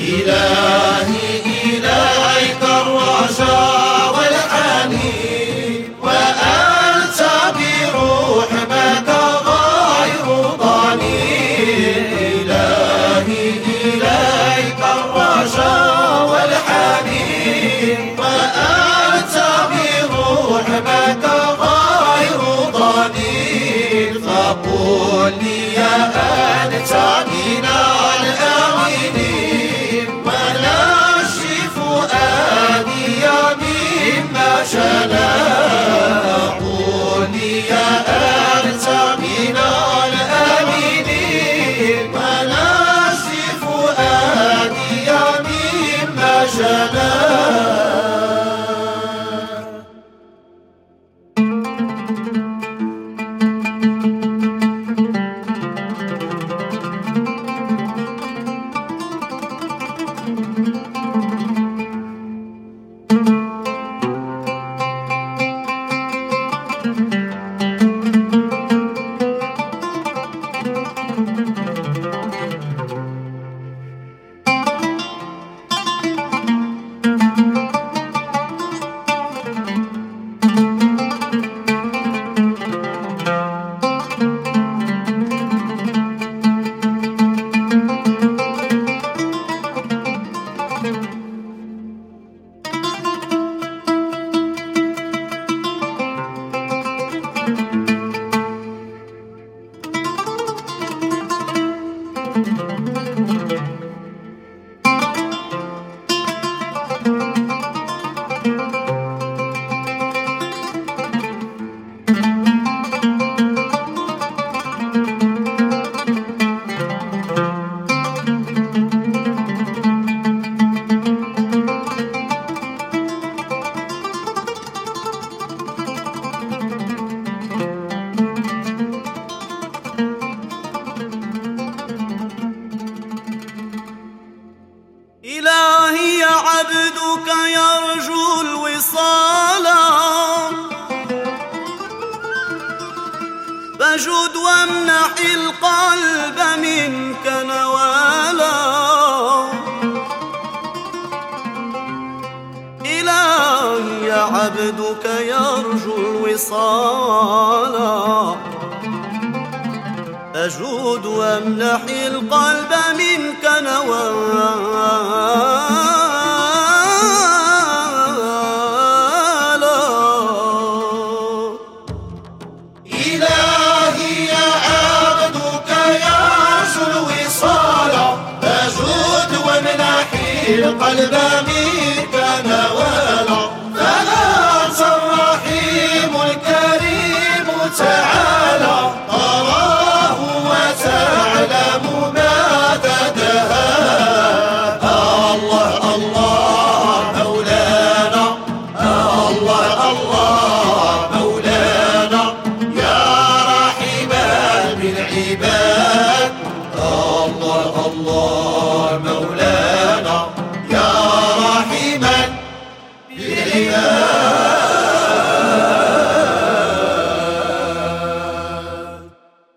إلهي إليك الرجاء والحنين، وأنت برحمتك غير ضنين. إلهي إليك الرجاء والحنين، وأنت برحمتك غير ضنين. فقل لي أنت من الآمنين، ونشف فؤادي مما جنى. قل لي أنت من الآمنين، ونشف فؤادي مما جنى. إلهي عبدك يرجو الوصال، فجد وامنح القلب منك نوالا. إلهي عبدك يرجو الوصال، أجود وامنح القلب منك نوالا. إلهي عبدك يرجو الوصال، أجود وامنح القلب منك